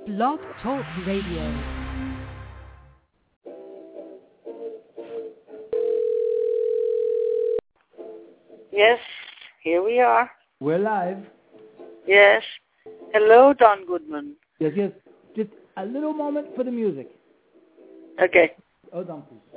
Blog Talk Radio. Yes, here we are. We're live. Yes. Hello, Don Goodman. Yes, yes. Just a little moment for the music. Okay. Hold on, please.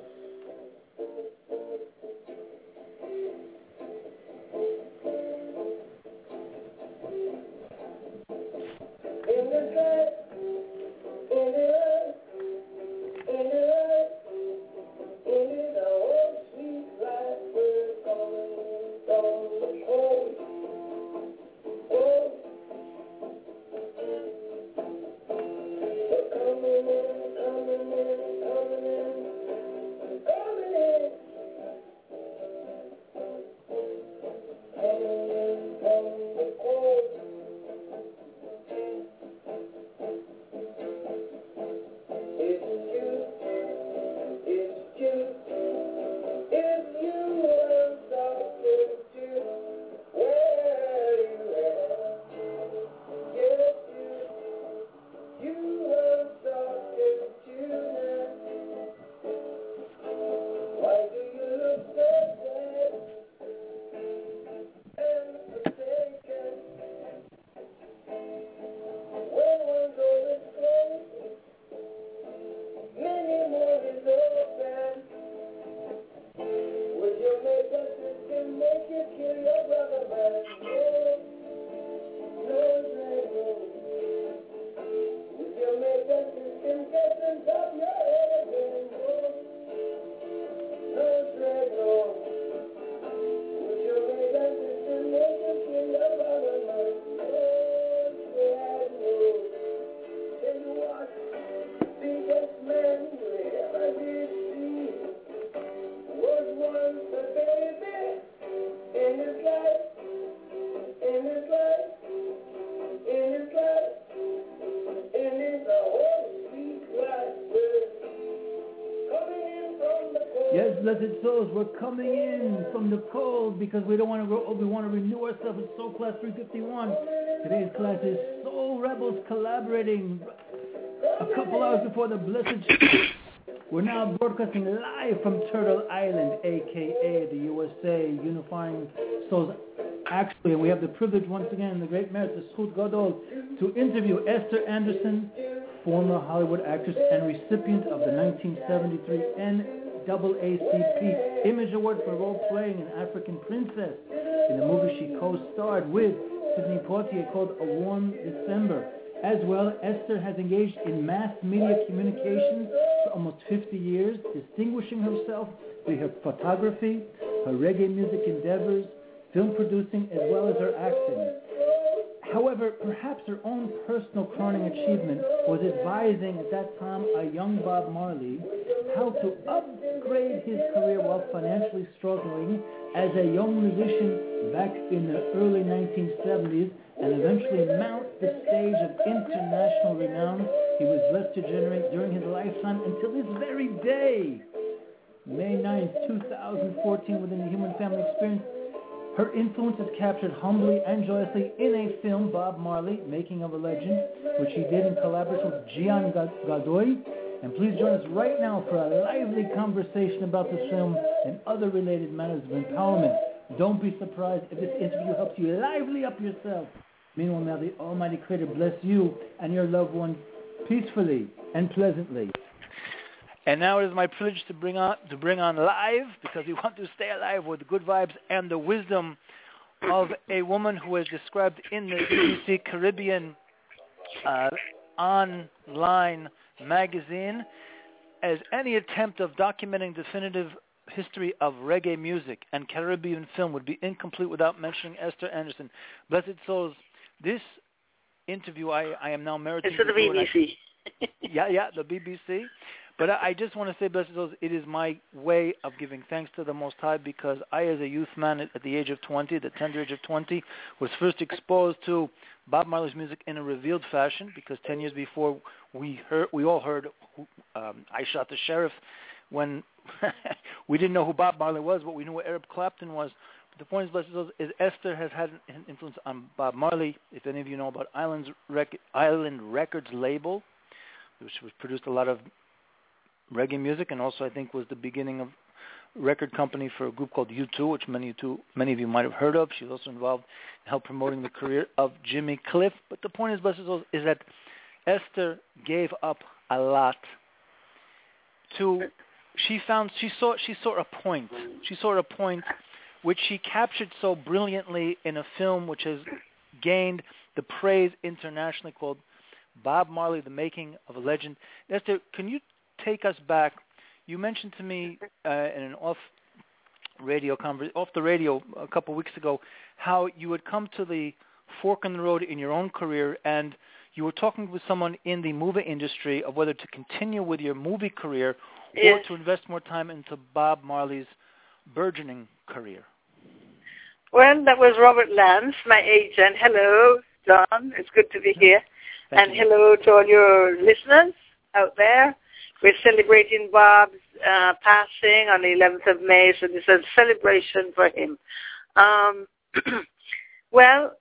Yes, blessed souls, we're coming in from the cold because we don't want to grow old. We want to renew ourselves. It's Soul Class 351. Today's class is Soul Rebels collaborating a couple hours before the blessed. We're now broadcasting live from Turtle Island, a.k.a. the USA, unifying souls. Actually, we have the privilege once again, the great merit, the Zchut Gadol, to interview Esther Anderson, former Hollywood actress and recipient of the 1973 NAACP Image Award for role-playing an African princess in the movie she co-starred with Sidney Poitier called A Warm December. As well, Esther has engaged in mass media communications for almost 50 years, distinguishing herself through her photography, her reggae music endeavors, film producing, as well as her acting. However, perhaps her own personal crowning achievement was advising at that time a young Bob Marley how to upgrade his career while financially struggling as a young musician back in the early 1970s and eventually mount the stage of international renown he was blessed to generate during his lifetime until this very day. May 9, 2014, within the Human Family Experience, her influence is captured humbly and joyously in a film, Bob Marley, Making of a Legend, which he did in collaboration with Gian Godoy. And please join us right now for a lively conversation about this film and other related matters of empowerment. Don't be surprised if this interview helps you lively up yourself. Meanwhile, may the Almighty Creator bless you and your loved ones peacefully and pleasantly. And now it is my privilege to bring on live, because we want to stay alive with the good vibes and the wisdom of a woman who is described in the BBC Caribbean online magazine as any attempt of documenting definitive history of reggae music and Caribbean film would be incomplete without mentioning Esther Anderson. Blessed souls, this interview I am now meriting. It's for the BBC. The BBC. But I just want to say, blessed souls, it is my way of giving thanks to the Most High, because I, as a youth man at the age of 20, the tender age of 20, was first exposed to Bob Marley's music in a revealed fashion, because 10 years before we all heard I Shot the Sheriff, when we didn't know who Bob Marley was, but we knew what Eric Clapton was. The point is, Blessed Souls, is Esther has had an influence on Bob Marley. If any of you know about Island Records label, which was produced a lot of reggae music, and also I think was the beginning of record company for a group called U2, which many of you might have heard of. She was also involved in help promoting the career of Jimmy Cliff. But the point is, Blessed Souls, is that Esther gave up a lot she saw a point. She saw a point which she captured so brilliantly in a film which has gained the praise internationally, called Bob Marley, The Making of a Legend. Esther, can you take us back? You mentioned to me in an off the radio a couple of weeks ago how you had come to the fork in the road in your own career, and you were talking with someone in the movie industry of whether to continue with your movie career or to invest more time into Bob Marley's burgeoning career. Well, that was Robert Lance, my agent. Hello, John. It's good to be here. Thank you. Hello to all your listeners out there. We're celebrating Bob's passing on the 11th of May, so this is a celebration for him. Well,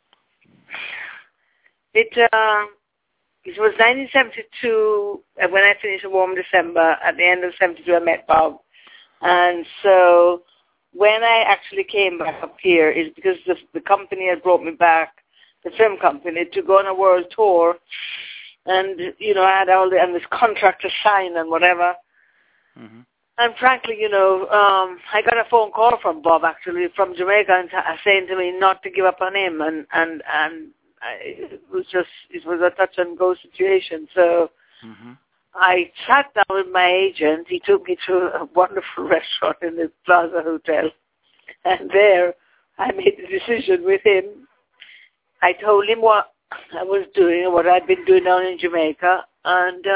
it was 1972 when I finished Warm December. At the end of 72, I met Bob. And so when I actually came back up here is because the company had brought me back, the film company, to go on a world tour. And, I had this contract to sign and whatever. Mm-hmm. And frankly, I got a phone call from Bob, actually, from Jamaica, and saying to me not to give up on him. And it was a touch and go situation. So I sat down with my agent. He took me to a wonderful restaurant in the Plaza Hotel. And there I made the decision with him. I told him what I was doing and what I'd been doing down in Jamaica. And,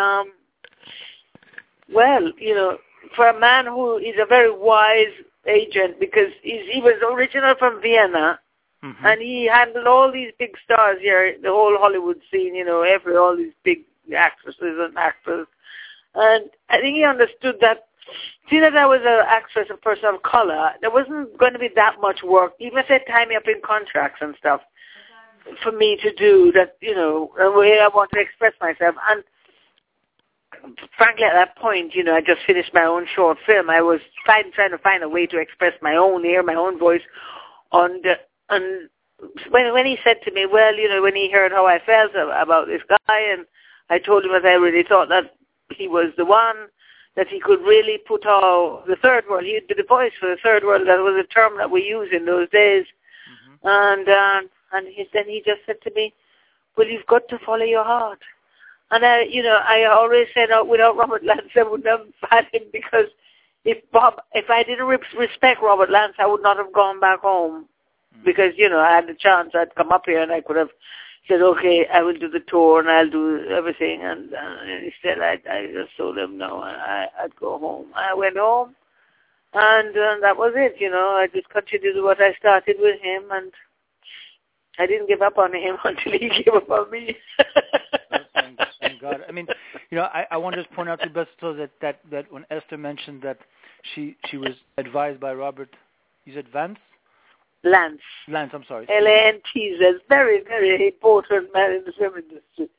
for a man who is a very wise agent, because he was original from Vienna, and he handled all these big stars here, the whole Hollywood scene, all these big actresses and actors. And I think he understood that, seeing that I was an actress, a person of color, there wasn't going to be that much work, even if they tie me up in contracts and stuff, for me to do that, the way I want to express myself. And frankly, at that point, I just finished my own short film. I was trying to find a way to express my own voice. And when he said to me, well, when he heard how I felt about this guy, and I told him that I really thought that he was the one, that he could really put all the third world. He'd be the voice for the third world. That was a term that we used in those days. And then he just said to me, well, you've got to follow your heart. And I always said, without Robert Lance, I would never have had him, because if I didn't respect Robert Lance, I would not have gone back home, because I had the chance. I'd come up here and I could have said, okay, I will do the tour and I'll do everything. And instead, I just told him no. I'd go home. I went home, and that was it. I just continued to do what I started with him, and I didn't give up on him until he gave up on me. Thank God. I mean, I want to just point out to Blessed Souls that when Esther mentioned that she was advised by Robert, you said Vance? Lance, I'm sorry. L-A-N-T-Z, very, very important man in the film industry.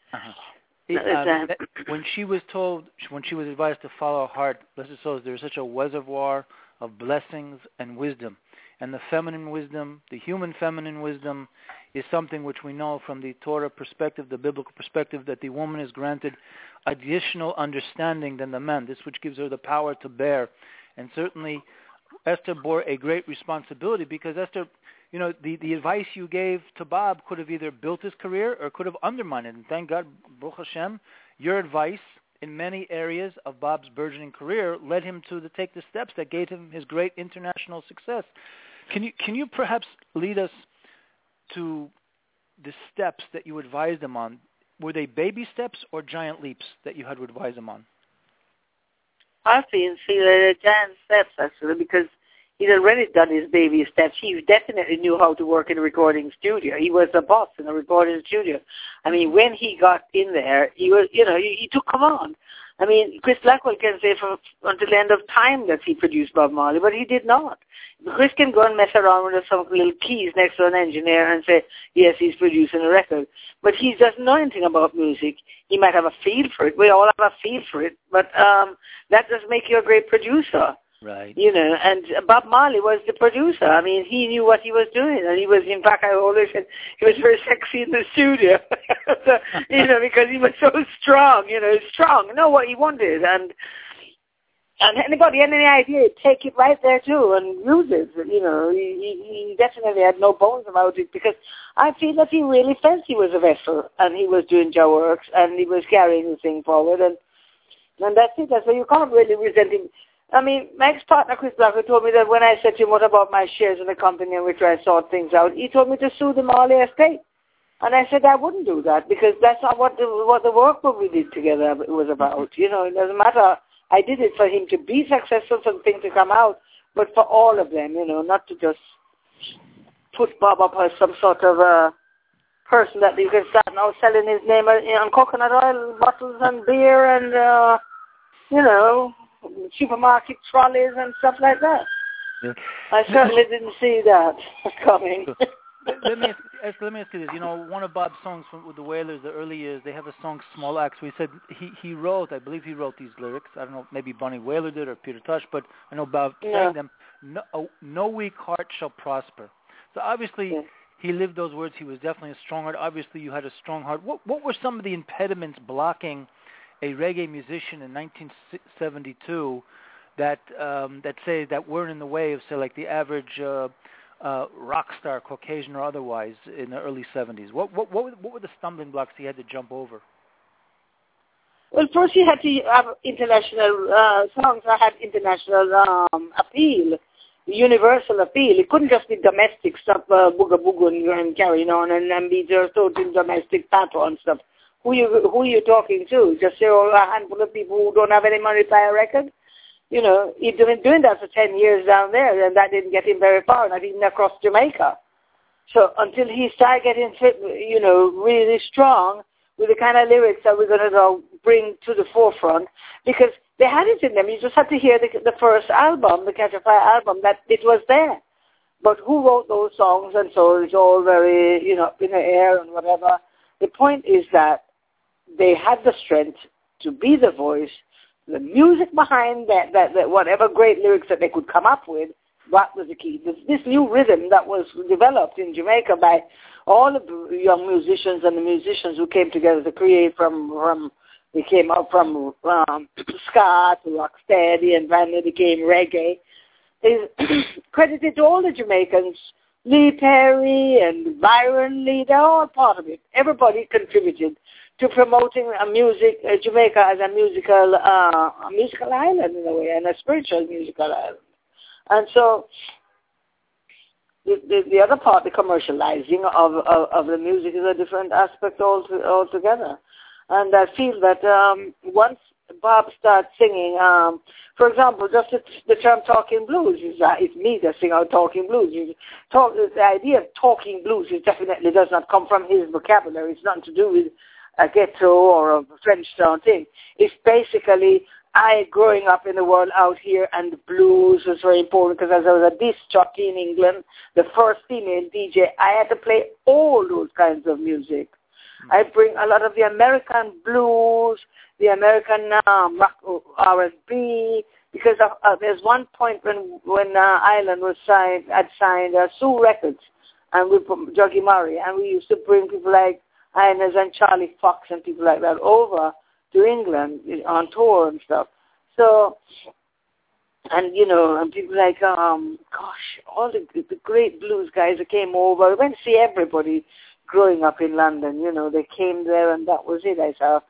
When she was advised to follow her heart, Blessed Souls, there's such a reservoir of blessings and wisdom. And the feminine wisdom, the human feminine wisdom, is something which we know from the Torah perspective, the biblical perspective, that the woman is granted additional understanding than the man, this which gives her the power to bear. And certainly Esther bore a great responsibility, because Esther, the advice you gave to Bob could have either built his career or could have undermined it. And thank God, Baruch Hashem, your advice in many areas of Bob's burgeoning career led him to take the steps that gave him his great international success. Can you perhaps lead us to the steps that you advised him on? Were they baby steps or giant leaps that you had to advise him on? I feel giant steps, actually, because he'd already done his baby steps. He definitely knew how to work in a recording studio. He was a boss in a recording studio. I mean, when he got in there, he was, he took command. I mean, Chris Blackwell can say until the end of time that he produced Bob Marley, but he did not. Chris can go and mess around with some little keys next to an engineer and say, yes, he's producing a record. But he doesn't know anything about music. He might have a feel for it. We all have a feel for it. But that doesn't make you a great producer. Right. You know, and Bob Marley was the producer. I mean, he knew what he was doing. And he was, in fact, I always said he was very sexy in the studio. So, you know, because he was so strong, know what he wanted. And anybody had any idea, take it right there too and use it. You know, he definitely had no bones about it, because I feel that he really felt he was a vessel and he was doing Jah works and he was carrying the thing forward. And that's it. So you can't really resent him. I mean, my ex-partner, Chris Blackwell, told me that when I said to him, what about my shares in the company in which I sort things out, he told me to sue the Marley estate. And I said I wouldn't do that, because that's not what the work that we did together was about. You know, it doesn't matter. I did it for him to be successful, for the thing to come out, but for all of them, you know, not to just put Bob up as some sort of a person that you can start now selling his name on coconut oil bottles and beer and, you know, supermarket trolleys and stuff like that. Yeah. I certainly didn't see that coming. Let me ask you this. You know, one of Bob's songs with the Wailers, the early years, they have a song "Small Axe." Where he said he wrote, I believe he wrote these lyrics. I don't know, maybe Bunny Wailer did or Peter Tosh, but I know Bob sang them. No weak heart shall prosper. So obviously he lived those words. He was definitely a strong heart. Obviously you had a strong heart. What were some of the impediments blocking a reggae musician in 1972 that weren't in the way of, say, like the average rock star, Caucasian or otherwise, in the early 70s? What were the stumbling blocks he had to jump over? Well, first he had to have international songs that had international appeal, universal appeal. It couldn't just be domestic stuff, booga booga and carrying on, and be just total domestic pattern stuff. Who you talking to? Just a handful of people who don't have any money to buy a record? You know, he'd been doing that for 10 years down there, and that didn't get him very far, not even across Jamaica. So until he started getting, you know, really strong with the kind of lyrics that we're going to bring to the forefront, because they had it in them. You just had to hear the first album, the Catch a Fire album, that it was there. But who wrote those songs? And so it's all very, you know, up in the air and whatever. The point is that they had the strength to be the voice. The music behind that whatever great lyrics that they could come up with, that was the key. This new rhythm that was developed in Jamaica by all of the young musicians and the musicians who came together to create they came out from ska to rocksteady, and then they became reggae, is credited to all the Jamaicans. Lee Perry and Byron Lee, they're all part of it. Everybody contributed to promoting Jamaica as a musical island in a way, and a spiritual musical island. And so the other part, the commercializing of the music, is a different aspect altogether. And I feel that once Bob starts singing, for example, just the term talking blues, it's me that sing out talking blues. The idea of talking blues definitely does not come from his vocabulary. It's nothing to do with a ghetto or a French town thing. It's basically I growing up in the world out here, and the blues was very important, because as I was a disc jockey in England, the first female DJ, I had to play all those kinds of music. I bring a lot of the American blues, the American rock, R&B, because there's one point when Island had signed Sue Records, and we put Juggy Murray, and we used to bring people like Inez and Charlie Fox and people like that over to England on tour and stuff. So, and you know, and people like, all the great blues guys that came over. I went to see everybody growing up in London. You know, they came there, and that was it. I saw.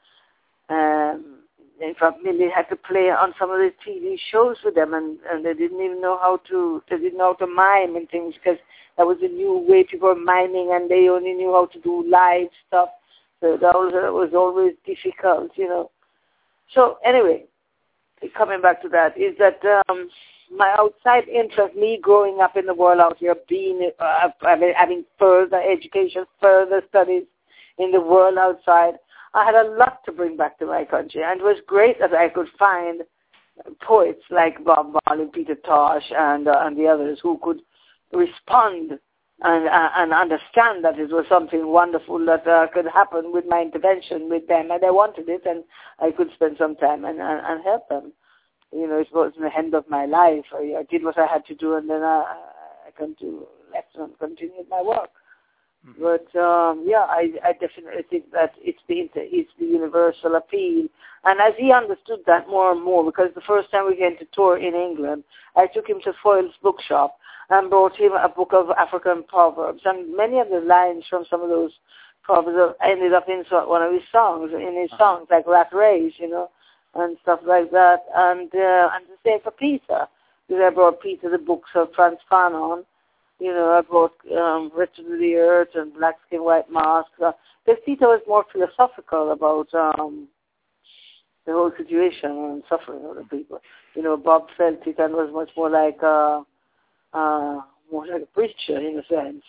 In fact, Millie had to play on some of the TV shows with them, and they didn't even know how to. They didn't know how to mime and things, because that was a new way people were miming, and they only knew how to do live stuff. So that was always difficult, you know. So anyway, coming back to that, is that my outside interest, me growing up in the world out here, having further education, further studies in the world outside, I had a lot to bring back to my country, and it was great that I could find poets like Bob Marley, Peter Tosh, and the others who could respond and understand that it was something wonderful that could happen with my intervention with them, and I wanted it, and I could spend some time and help them. You know, it was the end of my life. I did what I had to do, and then I left and continued my work. Mm-hmm. But I definitely think that it's the universal appeal. And as he understood that more and more, because the first time we came to tour in England, I took him to Foyle's bookshop and brought him a book of African proverbs, and many of the lines from some of those proverbs ended up in one of his songs, like Rat Race, you know, and stuff like that. And the same for Peter, because I brought Peter the books of Frantz Fanon. You know, I brought Wretched of the Earth and Black Skin, White Mask. Because Peter was more philosophical about the whole situation and suffering of the people. You know, Bob felt it and was much more like a preacher in a sense.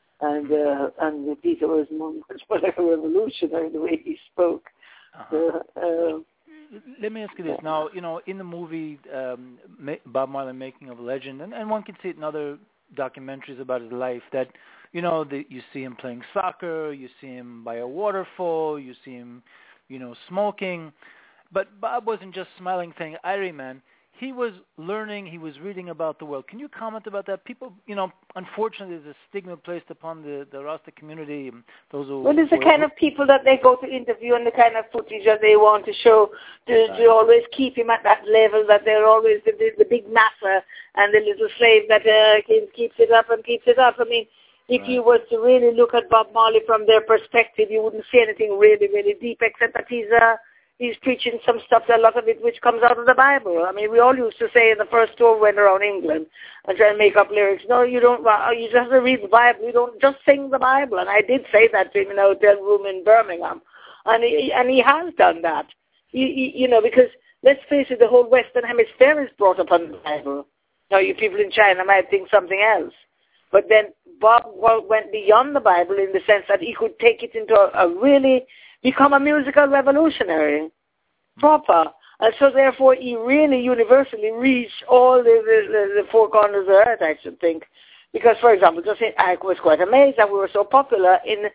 And Peter was much more like a revolutionary the way he spoke. Uh-huh. Let me ask you this. Now, you know, in the movie Bob Marley Making of a Legend, and one can see it in other documentaries about his life, that, you know, you see him playing soccer, you see him by a waterfall, you see him, you know, smoking. But Bob wasn't just smiling saying, Irie man. He was learning, he was reading about the world. Can you comment about that? People, you know, unfortunately there's a stigma placed upon the Rasta community. Those who, well, it's the kind of people that they go to interview and the kind of footage that they want to show to always keep him at that level, that they're always the big massa and the little slave that keeps it up and keeps it up. I mean, if you were to really look at Bob Marley from their perspective, you wouldn't see anything really, really deep, except that he's preaching some stuff, a lot of it which comes out of the Bible. I mean, we all used to say in the first tour we went around England and try and make up lyrics. No, you don't. You just have to read the Bible. You don't just sing the Bible. And I did say that to him in a hotel room in Birmingham. And he has done that. You know, because let's face it, the whole Western Hemisphere is brought up on the Bible. Now, you people in China might think something else. But then Bob went beyond the Bible in the sense that he could take it into a really become a musical revolutionary, proper. And so therefore he really universally reached all the four corners of the earth, I should think. Because, for example, I was quite amazed that we were so popular in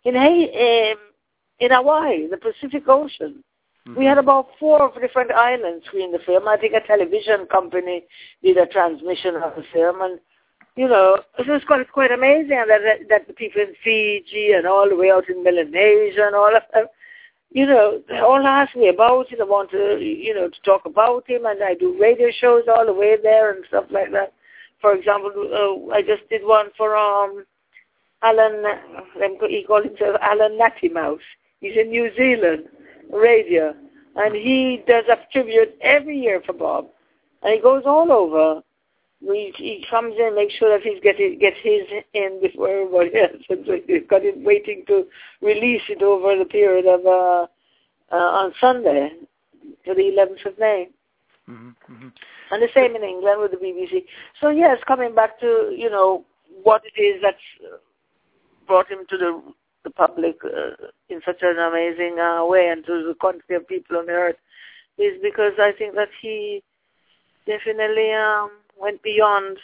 Hawaii, the Pacific Ocean. Mm-hmm. We had about 4 different islands screen the film. I think a television company did a transmission of the film, and you know, it was quite amazing that the people in Fiji and all the way out in Melanesia and all of them, you know, they all ask me about it. I want to, you know, to talk about him, and I do radio shows all the way there and stuff like that. For example, I just did one for Alan, he called himself Alan Natty Mouse. He's in New Zealand radio, and he does a tribute every year for Bob, and he goes all over. He comes in, makes sure that he gets his in before everybody else. And so he's got him waiting to release it over the period of on Sunday to the 11th of May. Mm-hmm, mm-hmm. And the same in England with the BBC. So yes, coming back to, you know, what it is that's brought him to the public in such an amazing way, and to the quantity of people on the earth, is because I think that he definitely went beyond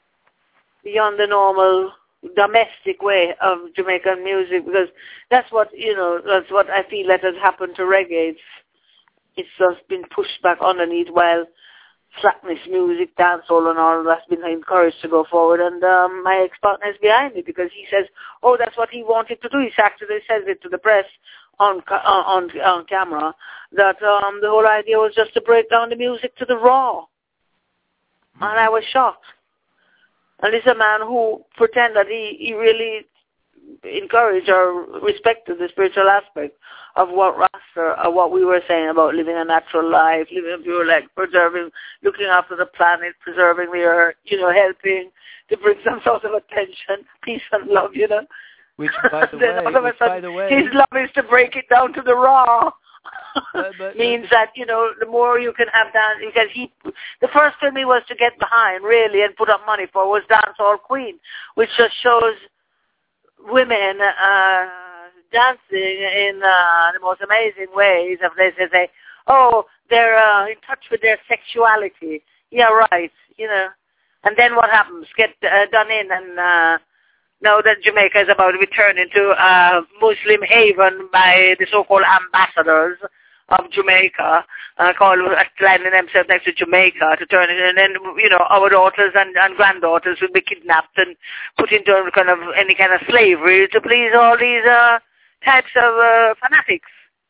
the normal domestic way of Jamaican music, because that's what I feel that has happened to reggae. It's just been pushed back underneath, while slackness music, dancehall and all that's been encouraged to go forward. And my ex-partner is behind it, because he says, oh, that's what he wanted to do. He actually says it to the press on camera, that the whole idea was just to break down the music to the raw. And I was shocked. And it's a man who pretended that he really encouraged or respected the spiritual aspect of what Rasta, or what we were saying about living a natural life, living a pure life, preserving, looking after the planet, preserving the earth, you know, helping to bring some sort of attention, peace and love, you know. Which, by the way, his love is to break it down to the raw. Means that, you know, the more you can have dance, because the first film he was to get behind really and put up money for was Dancehall Queen, which just shows women dancing in the most amazing ways. Of they say, oh, they're in touch with their sexuality. Yeah, right. And then what happens? Get done in, and now that Jamaica is about to be turned into a Muslim haven by the so-called ambassadors of Jamaica, lining themselves next to Jamaica to turn it, and then our daughters and granddaughters will be kidnapped and put into any kind of slavery to please all these types of fanatics.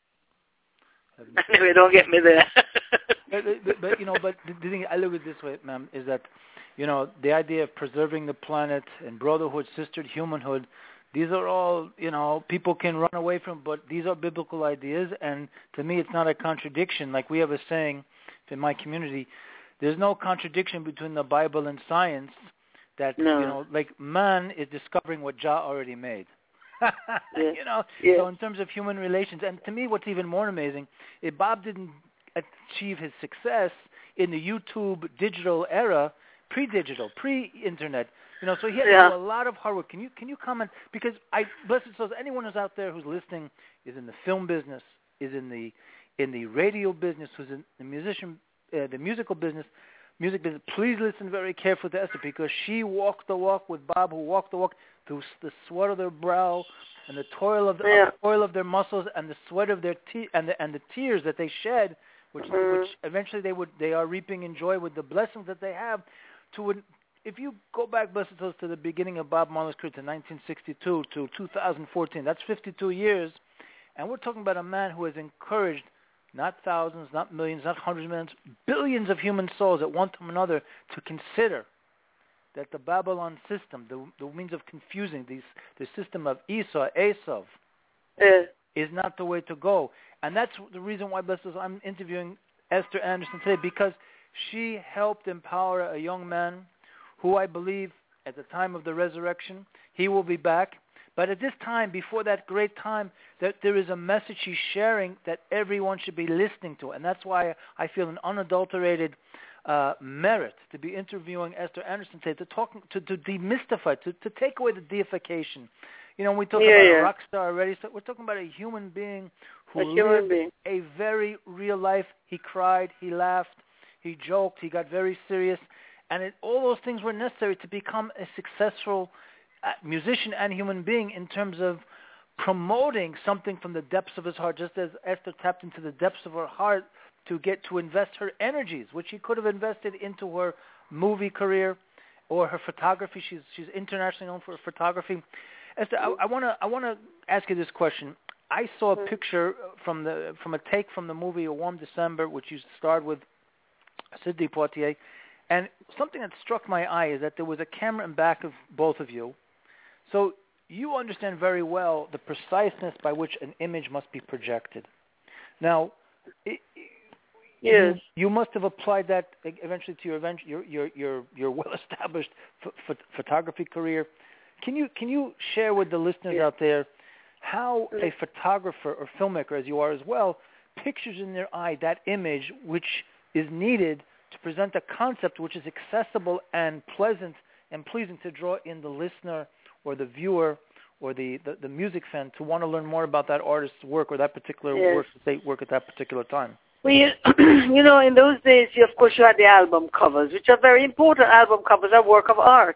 Anyway, don't get me there. but the thing I look at it this way, ma'am, is that the idea of preserving the planet and brotherhood, sisterhood, humanhood. These are all, people can run away from, but these are biblical ideas, and to me it's not a contradiction. Like we have a saying in my community, there's no contradiction between the Bible and science that, like man is discovering what Jah already made. Yeah. So in terms of human relations, and to me what's even more amazing, if Bob didn't achieve his success in the YouTube digital era, pre-internet, so he had to do a lot of hard work. Can you comment? Because blessed souls, anyone who's out there who's listening is in the film business, is in the radio business, who's in the musical business, please listen very carefully to Esther, because she walked the walk with Bob, who walked the walk through the sweat of their brow and the toil of their muscles and the sweat of their and the tears that they shed, which eventually they are reaping in joy with the blessings that they have. If you go back, blessed souls, to the beginning of Bob Marley's career, to 1962 to 2014, that's 52 years, and we're talking about a man who has encouraged not thousands, not millions, not hundreds of millions, billions of human souls at one time or another to consider that the Babylon system, the means of confusing the system of Esav, is not the way to go. And that's the reason why, blessed souls, I'm interviewing Esther Anderson today, because she helped empower a young man who I believe at the time of the resurrection, he will be back. But at this time, before that great time, that there is a message she's sharing that everyone should be listening to. And that's why I feel an unadulterated merit to be interviewing Esther Anderson today, to demystify, to take away the deification. We talk about a rock star already. So we're talking about a human being who lived a very real life. He cried, he laughed, he joked, he got very serious. And all those things were necessary to become a successful musician and human being in terms of promoting something from the depths of his heart, just as Esther tapped into the depths of her heart to invest her energies, which she could have invested into her movie career or her photography. She's internationally known for her photography. Esther, I want to ask you this question. I saw a picture from a take from the movie A Warm December, which you starred with Sidney Poitier. And something that struck my eye is that there was a camera in back of both of you. So you understand very well the preciseness by which an image must be projected. Now, you must have applied that eventually to your well-established photography career. Can you share with the listeners out there how a photographer or filmmaker, as you are as well, pictures in their eye that image which is needed to present a concept which is accessible and pleasant and pleasing to draw in the listener or the viewer or the music fan to want to learn more about that artist's work or that particular work at that particular time? Well, in those days, of course, you had the album covers, which are very important. Album covers are work of art.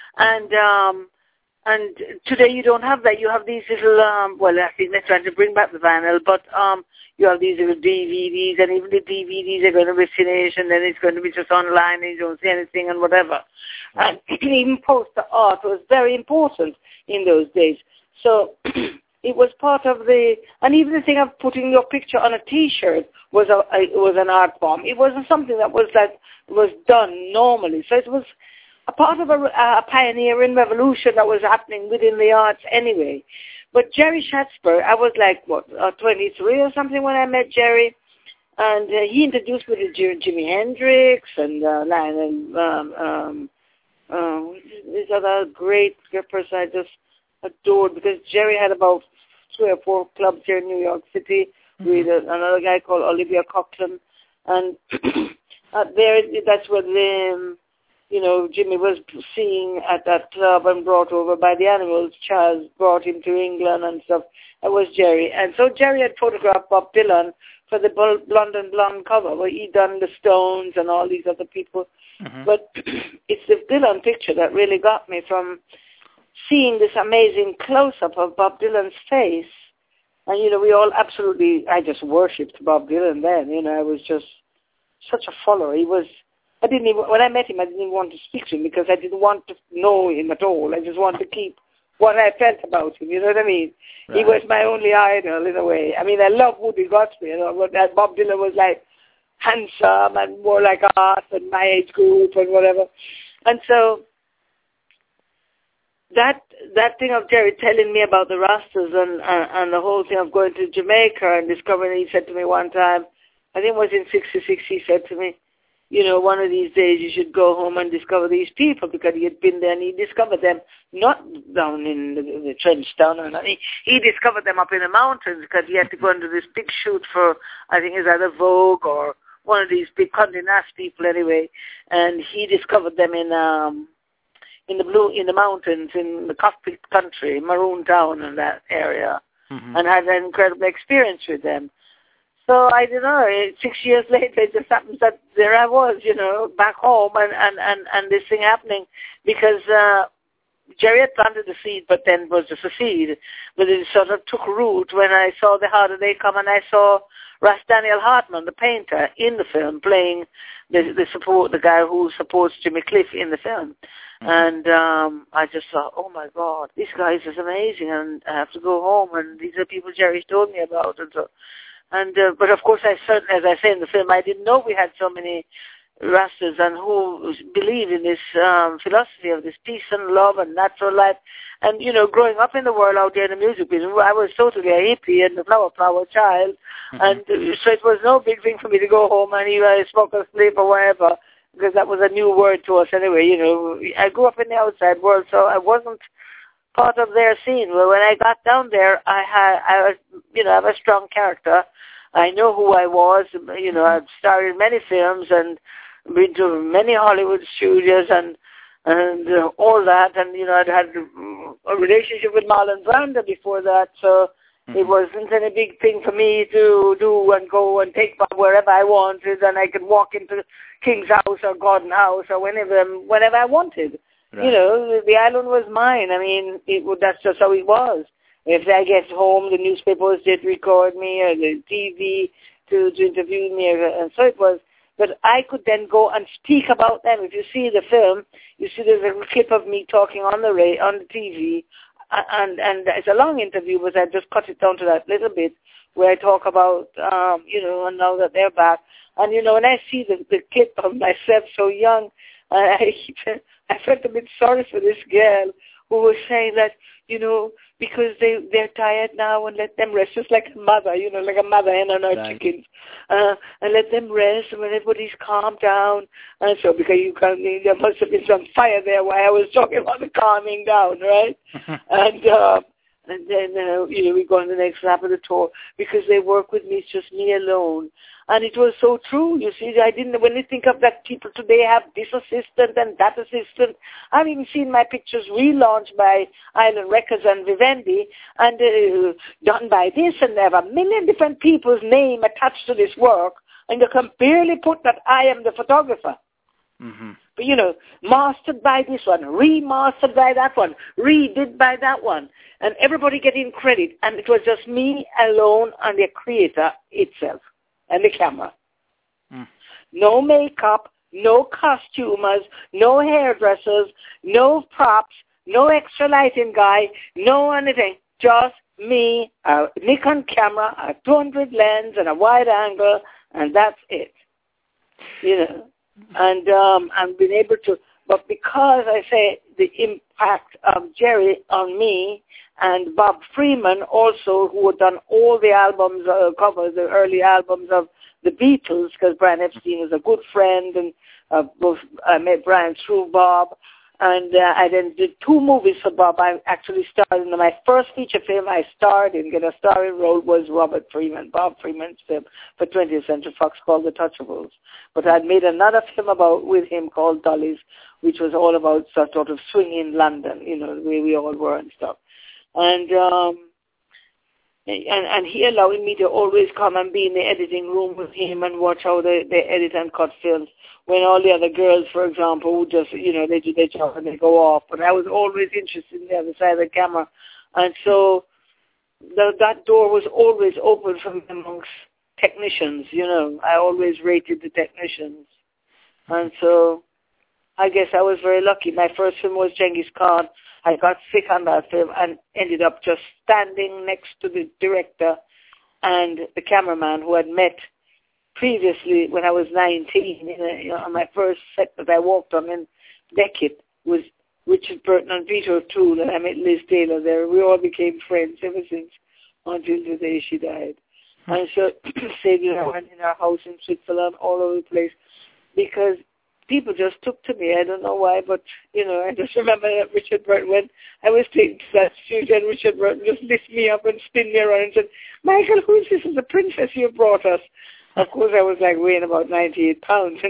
And today you don't have that. You have these little, I think they're trying to bring back the vinyl, but you have these little DVDs, and even the DVDs are going to be finished, and then it's going to be just online, and you don't see anything and whatever. And even poster art was very important in those days. So it was part of and even the thing of putting your picture on a T-shirt was an art form. It wasn't something that was done normally. So it was a part of a pioneering revolution that was happening within the arts anyway. But Jerry Schatzberg, I was 23 or something when I met Jerry, and he introduced me to Jimi Hendrix and this other great person I just adored, because Jerry had about 3 or 4 clubs here in New York City with another guy called Olivia Coughlin, and that's where Jimmy was seeing at that club and brought over by the Animals. Charles brought him to England and stuff. That was Jerry. And so Jerry had photographed Bob Dylan for the Blonde and Blonde cover, where he'd done the Stones and all these other people. Mm-hmm. But it's the Dylan picture that really got me, from seeing this amazing close-up of Bob Dylan's face. And, we all I just worshipped Bob Dylan then. I was just such a follower. When I met him, I didn't even want to speak to him because I didn't want to know him at all. I just wanted to keep what I felt about him, you know what I mean? Right. He was my only idol in a way. I mean, I love Woody Guthrie, but Bob Dylan was like handsome and more like us and my age group and whatever. And so that thing of Jerry telling me about the Rastas and the whole thing of going to Jamaica and discovering, he said to me one time, I think it was in 66, he said to me, one of these days you should go home and discover these people, because he had been there and he discovered them not down in the trench down. He discovered them up in the mountains because he had to go into this big shoot for, I think it's either Vogue or one of these big Condé Nast people anyway. And he discovered them in the mountains in the Cockpit country, Maroon Town and that area, and had an incredible experience with them. So I don't know, 6 years later, it just happens that there I was, back home and this thing happening, because Jerry had planted the seed, but then was just a seed. But it sort of took root when I saw The Harder They Come, and I saw Ras Daniel Hartman, the painter, in the film, playing the guy who supports Jimmy Cliff in the film. And I just thought, oh my God, this guy is just amazing, and I have to go home, and these are people Jerry told me about, and so. But of course, as I say in the film, I didn't know we had so many Rastas and who believe in this philosophy of this peace and love and natural life. And, growing up in the world out there in the music business, I was totally a hippie and a flower child. And so it was no big thing for me to go home and either smoke or sleep or whatever, because that was a new word to us anyway. I grew up in the outside world, so I wasn't part of their scene. Well, when I got down there, I have a strong character. I know who I was. I've starred in many films and been to many Hollywood studios and all that. And I'd had a relationship with Marlon Brando before that, so it wasn't any big thing for me to do and go and take Bob wherever I wanted, and I could walk into King's House or Gordon House or whenever I wanted. Right. The island was mine. I mean, that's just how it was. If I get home, the newspapers did record me, or the TV to interview me, and so it was. But I could then go and speak about them. If you see the film, you see there's a clip of me talking on the TV, and it's a long interview, but I just cut it down to that little bit where I talk about, and now that they're back. And, when I see the clip of myself so young, I felt a bit sorry for this girl who was saying that, because they're tired now, and let them rest, just like a mother, like a mother hen on her chickens, and let them rest when everybody's calmed down. And so, because there must have been some fire there while I was talking about the calming down, right? And then, we go on the next lap of the tour, because they work with me, it's just me alone. And it was so true. You see, when you think of that, people today have this assistant and that assistant. I've even seen my pictures relaunched by Island Records and Vivendi and done by this, and they have a million different people's name attached to this work, and you can barely put that I am the photographer. But, mastered by this one, remastered by that one, redid by that one, and everybody getting credit. And it was just me alone and the creator itself. And the camera. No makeup, no costumers, no hairdressers, no props, no extra lighting guy, no anything. Just me, a Nikon camera, a 200 lens, and a wide angle, and that's it. And I've been able to, but because I say the impact of Jerry on me, and Bob Freeman also, who had done all the albums, covers, the early albums of the Beatles, because Brian Epstein was a good friend, and I met Brian through Bob, and I then did 2 movies for Bob. I actually starred in my first feature film I starred in, get a starring role, was Bob Freeman's film for 20th Century Fox called The Touchables. But I'd made another film with him called Dolly's, which was all about sort of swinging London, you know, the way we all were and stuff. And he allowed me to always come and be in the editing room with him and watch how they edit and cut films. When all the other girls, for example, would just, you know, they do their job and they go off. But I was always interested in the other side of the camera. And so that door was always open for me amongst technicians, you know. I always rated the technicians. And so I guess I was very lucky. My first film was Genghis Khan. I got sick on that film and ended up just standing next to the director and the cameraman who had met previously when I was 19. You know, on my first set that I walked on in Beckett was Richard Burton and Peter O'Toole, and I met Liz Taylor there. We all became friends ever since, until the day she died. And so stayed in our house in Switzerland, all over the place, because people just took to me. I don't know why, but, you know, I just remember that Richard Burton, when I was taken to that studio, and Richard Burton just lifted me up and spin me around and said, Michael, who's this? Is the princess you brought us? Of course, I was like weighing about 98 pounds.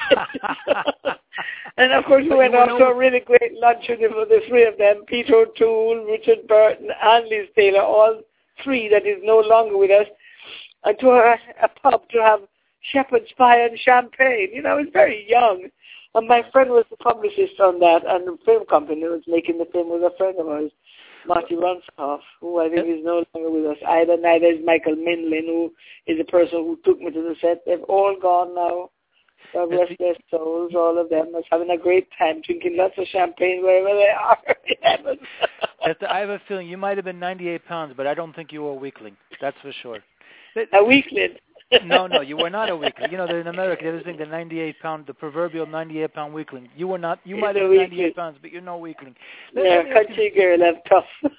And of course, we went off to a really great lunch with the three of them, Peter O'Toole, Richard Burton, and Liz Taylor, all three that is no longer with us, to a pub to have shepherd's pie and champagne. You know, I was very young. And my friend was the publicist on that, and the film company that was making the film was a friend of ours, Marty Runshoff, who I think is no longer with us either. Neither is Michael Minlin, who is the person who took me to the set. They've all gone now. God bless their souls, all of them. I was having a great time drinking lots of champagne wherever they are in heaven. I have a feeling you might have been 98 pounds, but I don't think you were a weakling. That's for sure. A weakling? No, you were not a weakling. You know, in America, they always think the proverbial 98-pound weakling. You were not. You might have been 98 pounds, but you're no weakling. Country girl, I'm tough.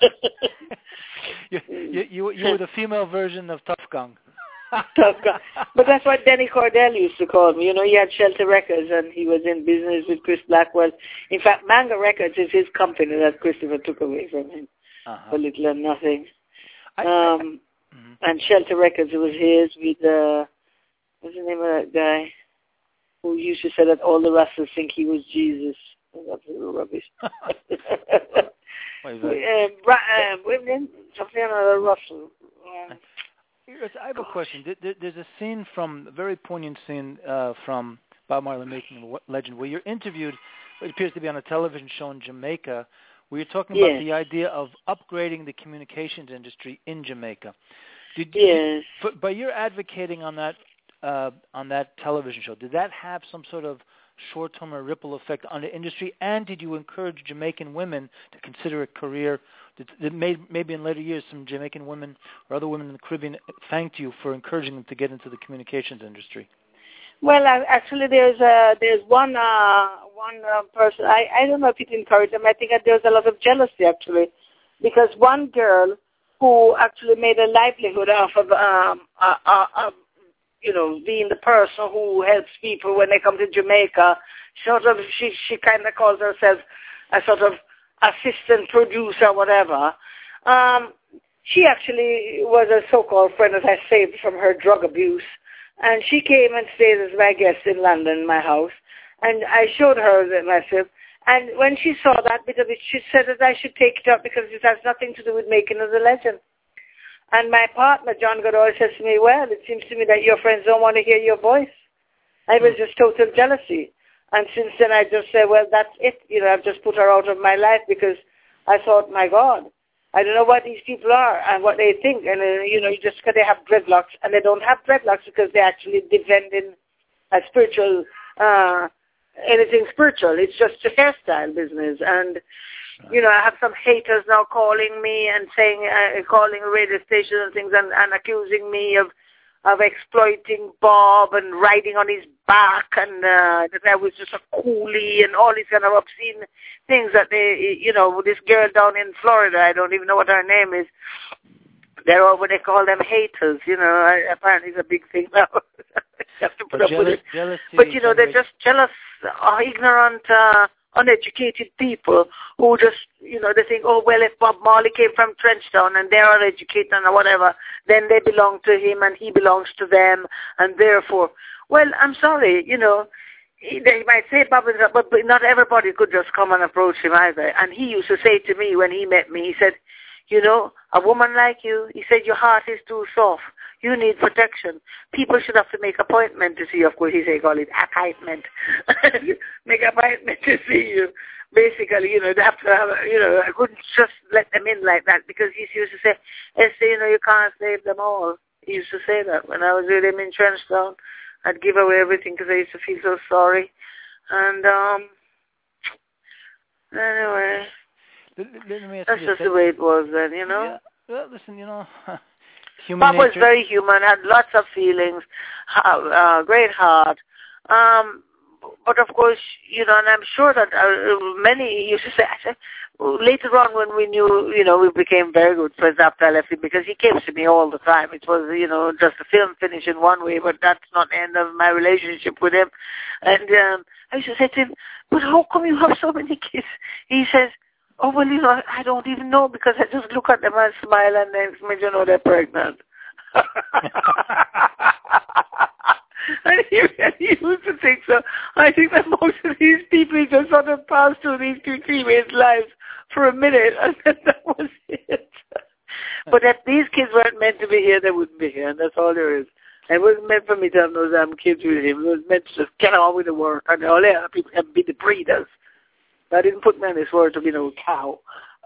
you were the female version of Tough Gang. Tough Gang. But that's what Denny Cordell used to call me. You know, he had Shelter Records, and he was in business with Chris Blackwell. In fact, Manga Records is his company that Christopher took away from him for little and nothing. And Shelter Records, it was his with, what's the name of that guy who used to say that all the Russells think he was Jesus. That's a little rubbish. Something another Russell. I have a question. There's a scene a very poignant scene from Bob Marley Making a Legend, where you're interviewed, it appears to be on a television show in Jamaica, where you're talking about the idea of upgrading the communications industry in Jamaica. But you're advocating on that television show. Did that have some sort of short-term or ripple effect on the industry? And did you encourage Jamaican women to consider a career? Maybe in later years, some Jamaican women or other women in the Caribbean thanked you for encouraging them to get into the communications industry. Well, actually, there's one person. I don't know if it encouraged them. I think that there's a lot of jealousy actually, because one girl who actually made a livelihood off of you know, being the person who helps people when they come to Jamaica. She kind of calls herself a sort of assistant producer, whatever. She actually was a so-called friend that I saved from her drug abuse. And she came and stayed as my guest in London, my house. And I showed her myself. And when she saw that bit of it, she said that I should take it up because it has nothing to do with making of the legend. And my partner, John Godoy, says to me, well, it seems to me that your friends don't want to hear your voice. It was just total jealousy. And since then I just said, well, that's it. You know, I've just put her out of my life because I thought, my God, I don't know what these people are and what they think. And, you know, just because they have dreadlocks, and they don't have dreadlocks because they're actually defending a spiritual, anything spiritual. It's just a hairstyle business. And, you know, I have some haters now calling me and saying, calling radio stations and things and accusing me of exploiting Bob and riding on his back and that I was just a coolie and all these kind of obscene things that they, you know, this girl down in Florida, I don't even know what her name is, they're all what they call them haters, you know, apparently it's a big thing now. You have to put up with it. But, you know, they're just jealous, ignorant, uneducated people who just, you know, they think, oh, well, if Bob Marley came from Trenchtown and they're uneducated or whatever, then they belong to him and he belongs to them, and therefore, well, I'm sorry, you know, They might say Bob, but not everybody could just come and approach him either. And he used to say to me when he met me, he said, you know, a woman like you, he said, your heart is too soft. You need protection. People should have to make appointment to see you. Of course, he said, call it appointment. Make appointment to see you. Basically, you know, they have to have, you know, I couldn't just let them in like that because he used to say, Esther, you know, you can't save them all. He used to say that when I was with him in Trenchtown. I'd give away everything because I used to feel so sorry. And anyway, that's just the way it was then, you know. Yeah. Well, listen, you know, Bob was very human, had lots of feelings, great heart. But of course, you know, and I'm sure that many used to say, later on when we knew, you know, we became very good friends after I left him because he came to me all the time. It was, you know, just a film finish in one way, but that's not the end of my relationship with him. And I used to say to him, but how come you have so many kids? He says, oh, well, you know, I don't even know because I just look at them and smile and then you know they're pregnant. And he used to think so. I think that most of these people just sort of pass through these two females' lives for a minute, and then that was it. But if these kids weren't meant to be here, they wouldn't be here, and that's all there is. It wasn't meant for me to have those kids with him. It was meant to just get on with the work, and all the other people can be the breeders. I didn't put me on this world to be no cow.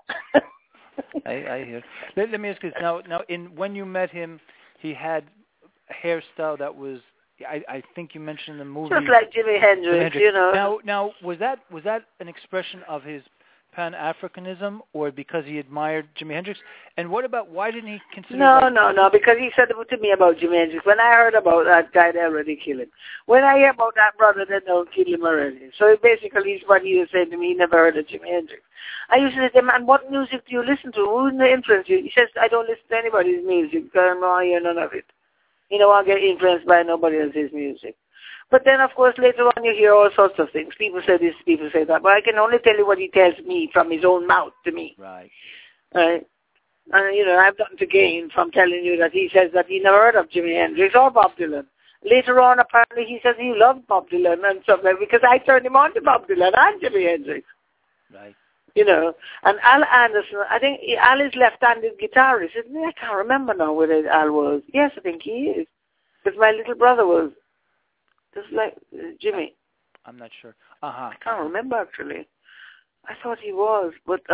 I hear. Let me ask you this. Now, when you met him, he had a hairstyle that was, I think you mentioned in the movie, just like Jimi Hendrix, you know. Now, was that an expression of his Pan-Africanism, or because he admired Jimi Hendrix? And what about, why didn't he consider? No, because he said to me about Jimi Hendrix. When I heard about that guy, they already killed him. When I hear about that brother, they don't kill him already. So basically, what he was saying to me, he never heard of Jimi Hendrix. I used to say to him, and what music do you listen to? Who influenced you? He says, I don't listen to anybody's music, because I hear none of it. You know, I get influenced by nobody else's music. But then, of course, later on you hear all sorts of things. People say this, people say that. But I can only tell you what he tells me from his own mouth to me. Right. Right? And, you know, I've nothing to gain from telling you that he says that he never heard of Jimi Hendrix or Bob Dylan. Later on, apparently, he says he loved Bob Dylan and stuff like that because I turned him on to Bob Dylan and Jimi Hendrix. Right. You know, and Al Anderson, I think Al is left-handed guitarist, isn't he? I can't remember now whether Al was. Yes, I think he is. Because my little brother was. Just like Jimmy. I'm not sure. I can't remember, actually. I thought he was, but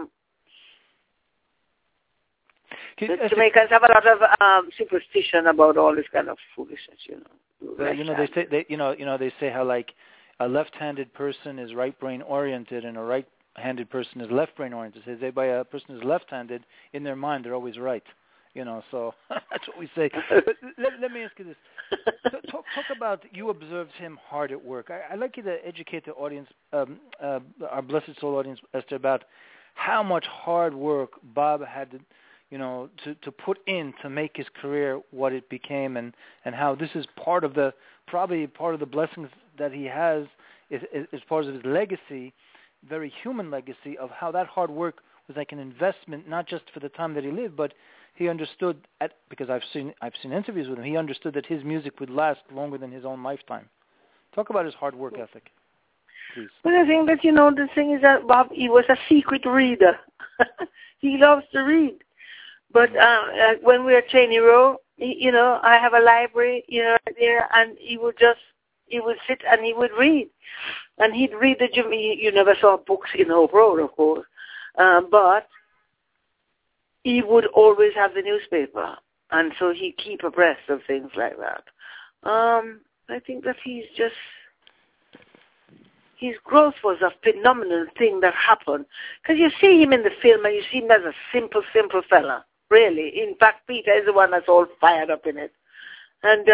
the Jamaicans have a lot of superstition about all this kind of foolishness, you know. You know, they say how, like, a left-handed person is right brain oriented and a right-handed person is left brain oriented. They say by a person is left-handed, in their mind they're always right. You know, so that's what we say. But let me ask you this. Talk about, you observed him hard at work. I'd like you to educate the audience, our blessed soul audience, Esther, about how much hard work Bob had to, you know, to put in to make his career what it became, and how this is probably part of the blessings that he has is part of his legacy, very human legacy, of how that hard work was like an investment, not just for the time that he lived, but he understood, because I've seen interviews with him, he understood that his music would last longer than his own lifetime. Talk about his hard work ethic, please. Well, I think that, you know, the thing is that Bob, he was a secret reader. He loves to read. But when we were at Cheney Row, you know, I have a library, you know, right there, and he would sit and he would read. And he'd read you never saw books in Hope Road, of course, but he would always have the newspaper, and so he'd keep abreast of things like that. I think that his growth was a phenomenal thing that happened. Because you see him in the film, and you see him as a simple fella, really. In fact, Peter is the one that's all fired up in it. And,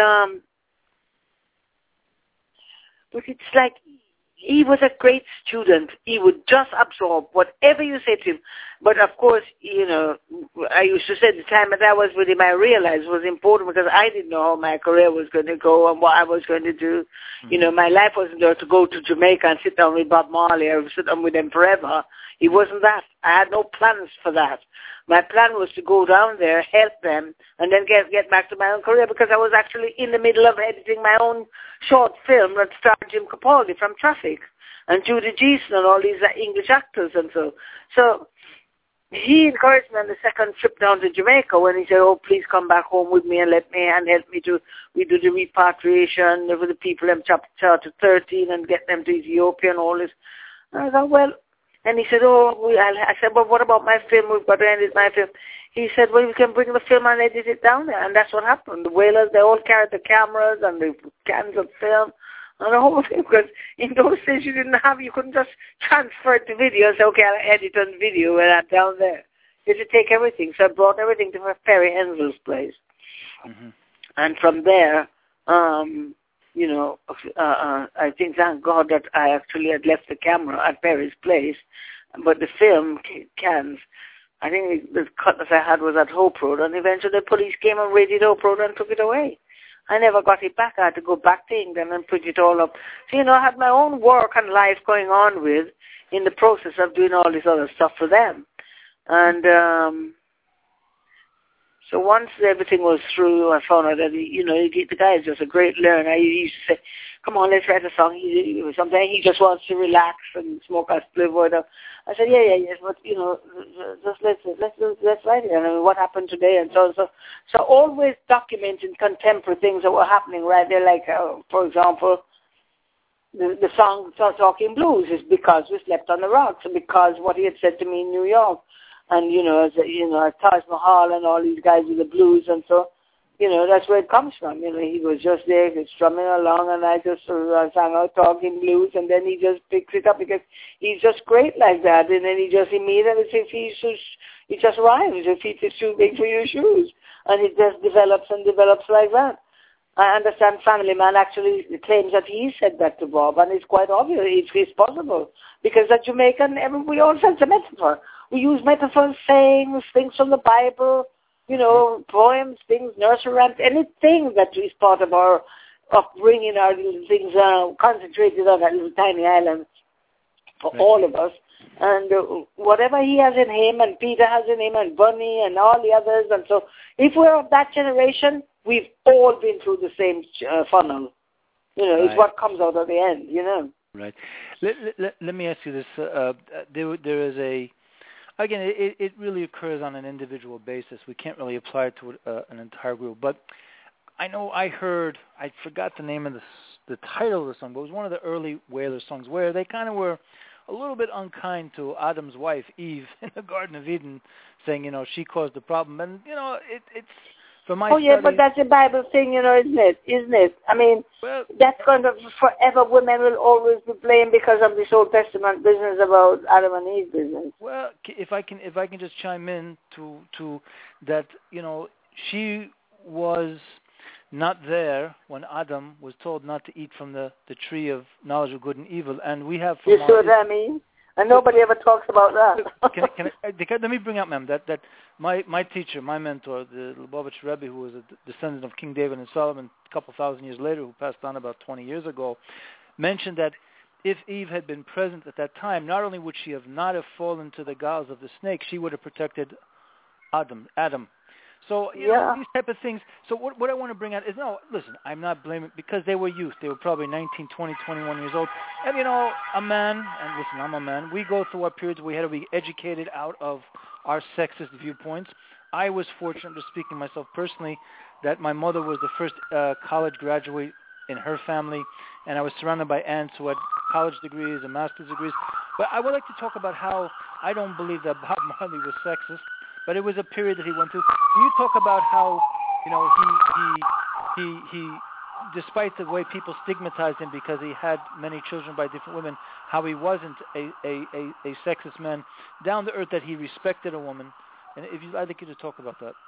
but it's like, he was a great student. He would just absorb whatever you said to him. But, of course, you know, I used to say the time that I was with him, I realized it was important because I didn't know how my career was going to go and what I was going to do. Mm-hmm. You know, my life wasn't there to go to Jamaica and sit down with Bob Marley or sit down with them forever. It wasn't that. I had no plans for that. My plan was to go down there, help them, and then get back to my own career, because I was actually in the middle of editing my own short film that starred Jim Capaldi from Traffic and Judy Geeson and all these English actors and so. So he encouraged me on the second trip down to Jamaica when he said, "Oh, please come back home with me and help me do the repatriation for the people in Chapter 13 and get them to Ethiopia and all this." And I thought, well, and he said, I said, "But what about my film? We've got to edit my film." He said, "Well, you can bring the film and edit it down there." And that's what happened. The Whalers, they all carried the cameras and the cans of film and the whole thing, because in those days you couldn't just transfer it to video and say, "Okay, I'll edit on video and I'm down there." You had to take everything. So I brought everything to Perry Hensel's place. Mm-hmm. And from there, I think, thank God, that I actually had left the camera at Perry's place, but the film cans, I think the cutlass I had was at Hope Road, and eventually the police came and raided Hope Road and took it away. I never got it back. I had to go back to England and put it all up. So, I had my own work and life going on with in the process of doing all this other stuff for them. And so once everything was through, I found out that, the guy is just a great learner. He used to say, "Come on, let's write a song." Sometimes he just wants to relax and smoke a spliff or whatever. I said, yes, but, just let's write it. And what happened today and so on. So always documenting contemporary things that were happening right there. Like, for example, the song Talking Blues is because we slept on the rocks and because what he had said to me in New York. And, Taj Mahal and all these guys with the blues and so, that's where it comes from. He was just there, strumming along, and I just sang out Talking Blues, and then he just picks it up because he's just great like that. And then he just immediately says, he just rhymes. Your feet is too big for your shoes. And it just develops and develops like that. I understand Family Man actually claims that he said that to Bob, and it's quite obvious. It's possible. Because at Jamaican, we all sense a metaphor. We use metaphors, sayings, things from the Bible, poems, things, nursery rhymes, anything that is part of our upbringing, our little things concentrated on that little tiny island for all of us. And whatever he has in him, and Peter has in him, and Bunny, and all the others. And so if we're of that generation, we've all been through the same funnel. Right. It's what comes out of the end, Right. Let me ask you this. There is a... Again, it really occurs on an individual basis. We can't really apply it to an entire group. But I know I forgot the name of the title of the song, but it was one of the early Whaler songs where they kind of were a little bit unkind to Adam's wife, Eve, in the Garden of Eden, saying, she caused the problem. And, it's... For my studies, but that's a Bible thing, isn't it? I mean, that's kind of forever. Women will always be blamed because of this Old Testament business about Adam and Eve business. Well, if I can just chime in to that, she was not there when Adam was told not to eat from the tree of knowledge of good and evil, and we have. You see what I mean? And nobody ever talks about that. Let me bring up, ma'am, that my teacher, my mentor, the Lubavitch Rebbe, who was a descendant of King David and Solomon a couple thousand years later, who passed on about 20 years ago, mentioned that if Eve had been present at that time, not only would she not have fallen to the guiles of the snake, she would have protected Adam. So, these type of things. So what I want to bring out is, listen, I'm not blaming, because they were youth. They were probably 19, 20, 21 years old. And, a man, and listen, I'm a man, we go through our periods where we had to be educated out of our sexist viewpoints. I was fortunate, just speaking myself personally, that my mother was the first college graduate in her family, and I was surrounded by aunts who had college degrees and master's degrees. But I would like to talk about how I don't believe that Bob Marley was sexist, but it was a period that he went through. Can you talk about how, he despite the way people stigmatized him because he had many children by different women, how he wasn't a sexist man, down to earth, that he respected a woman? And I'd like you to talk about that.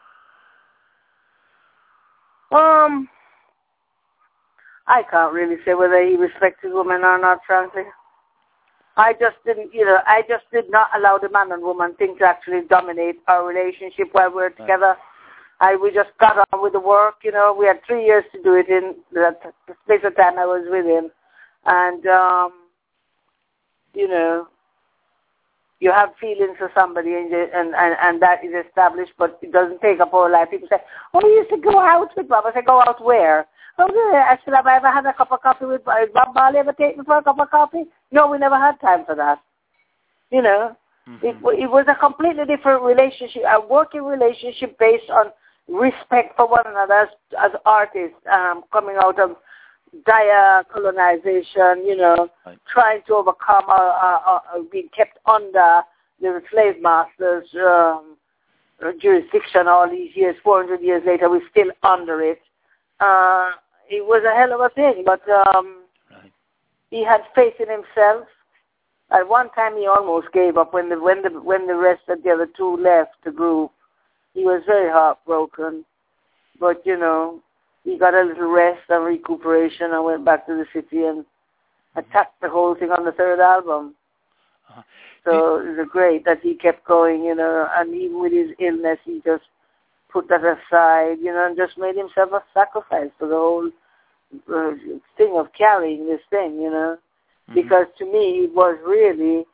I can't really say whether he respected women or not, frankly. I just did not allow the man and woman thing to actually dominate our relationship while we were together. We just got on with the work, We had 3 years to do it in the space of time I was with him. And, you have feelings for somebody and that is established, but it doesn't take up all life. People say, oh, you used to go out with Bob. I say, go out where? Oh, yeah. I said, have I ever had a cup of coffee with Bob? Bob Marley ever take me for a cup of coffee? No, we never had time for that. You know, it was a completely different relationship, a working relationship based on respect for one another as artists, coming out of dire colonization, you know, trying to overcome being kept under the slave masters' jurisdiction all these years. 400 years later, we're still under it. It was a hell of a thing, but he had faith in himself. At one time, he almost gave up when the rest of the other two left the group. He was very heartbroken, but you know, he got a little rest and recuperation and went back to the city and attacked the whole thing on the third album. So it was great that he kept going, you know, and even with his illness, he just put that aside, you know, and just made himself a sacrifice for the whole thing of carrying this thing, you know. Because to me, it was really,